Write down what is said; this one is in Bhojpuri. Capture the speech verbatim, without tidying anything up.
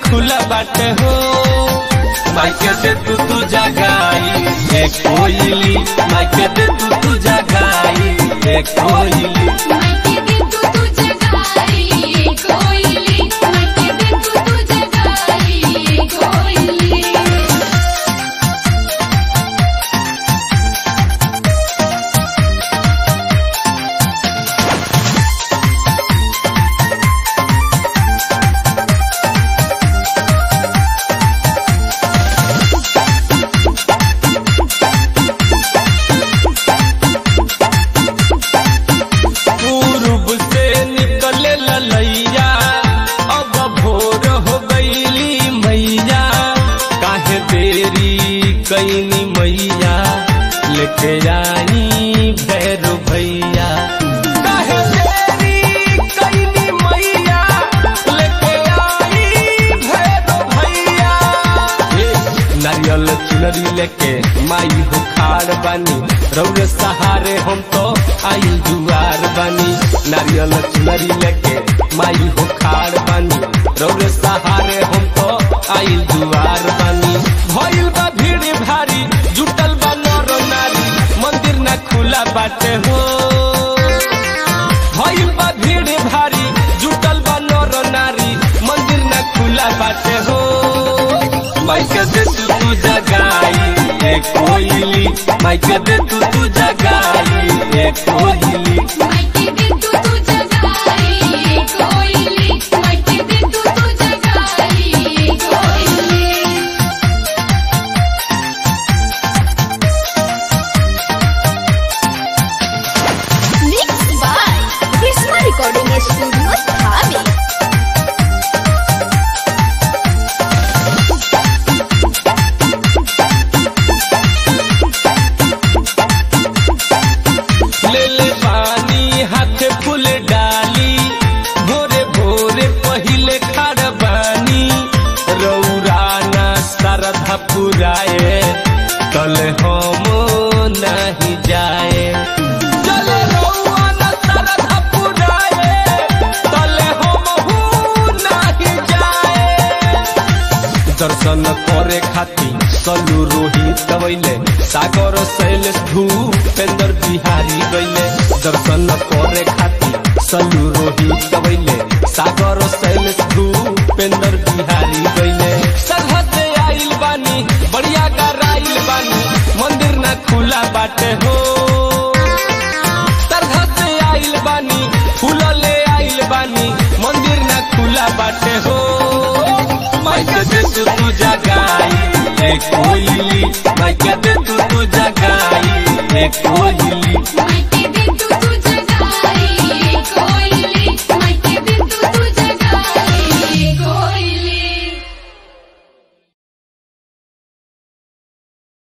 खुला बाटे हो माइके दे तू तू जगाई एक कोयली माइके दे तू तू जगाई एक कोयली माइके दे तू तू जगाई एक कोयली माइके दे तू तू जगाई एक कोयली कैनी मैया लेके आई भैरो भैया काहे तेरी कैनी मैया लेके आई भैरो भैया नारियल चुनरी लेके माई हो खाड़ बानी रौरे सहारे हम तो आई जुआर बानी नारियल चुनरी लेके माई हो खाड़ बानी रौरे सहारे हम तो आई जुआर बानी भइल बा भीड़ भारी जुटल बा नर नारी मंदिर ना खुला बाटे हो भइल बा भीड़ भारी जुटल बा नर नारी मंदिर ना खुला बाटे हो माइके दे तू तू जगाई एक कोयली माइके दे तू तू जगाई एक कोयली माइके दे तू तू जगाई एक कोयली माइके दे तू तू जगाई एक कोयली Mixed by Krishna Recording Studio, Dhabi. ले ले पानी हाथ फूल डाली भोरे भोरे पहिले खाड़ बानी रौराना सरधा पुराए कल हम नहीं जाए चले रौराना सरधा पुराए कल हम नहीं जाए दर्शन करे खाती सलू रोहित गवैले सागर शैलेश भूपेंद्र बिहारी गैले दर्शन करे खाती सलू रोहित गवैले सागर शैलेश भूपेंद्र बिहारी गैले सरहद आइल बानी बढ़िया गराइल बानी मंदिर ना खुला बाटे हो सरहद आइल बानी फूल ले आइल बानी मंदिर ना खुला बाटे हो माइके दे तू तू जगाई एक